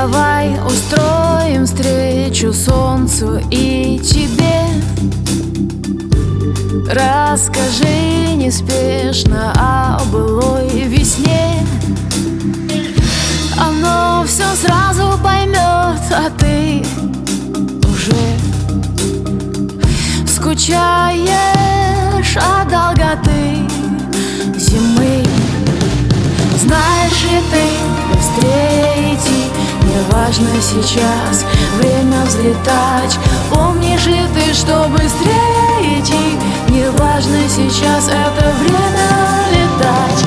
Давай устроим встречу солнцу и тебе. Расскажи неспешно о былой весне. Оно все сразу поймет, а ты уже скучаешь от долготы зимы. Знаешь ли ты, быстрее идти, неважно сейчас время взлетать. Помнишь ли ты, что быстрее идти, неважно сейчас это время летать.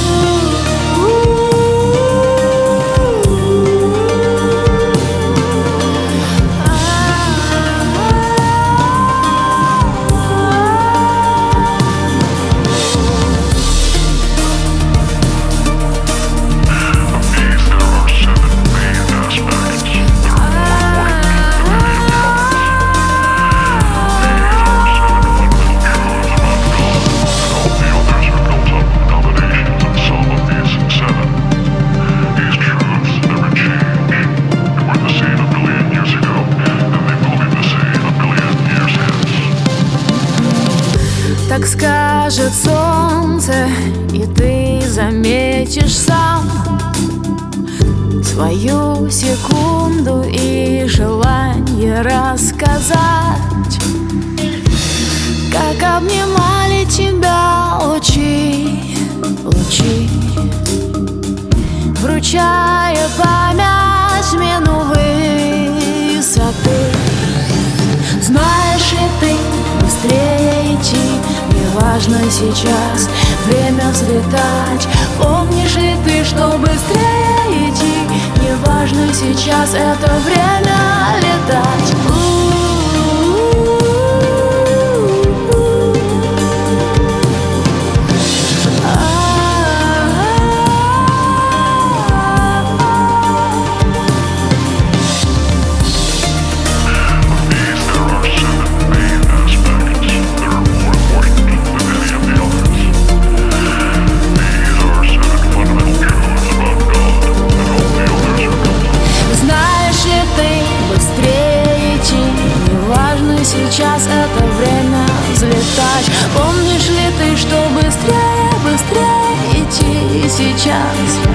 Так скажет солнце, и ты заметишь сам свою секунду и желание рассказать, как обнимали тебя лучи, лучи, вручая память смену высоты. Знаешь ли ты, быстрее идти, неважно сейчас время взлетать. Помнишь ли ты, что быстрее идти, неважно сейчас это время летать. Сейчас это время взлетать. Помнишь ли ты, что быстрее, быстрее идти сейчас?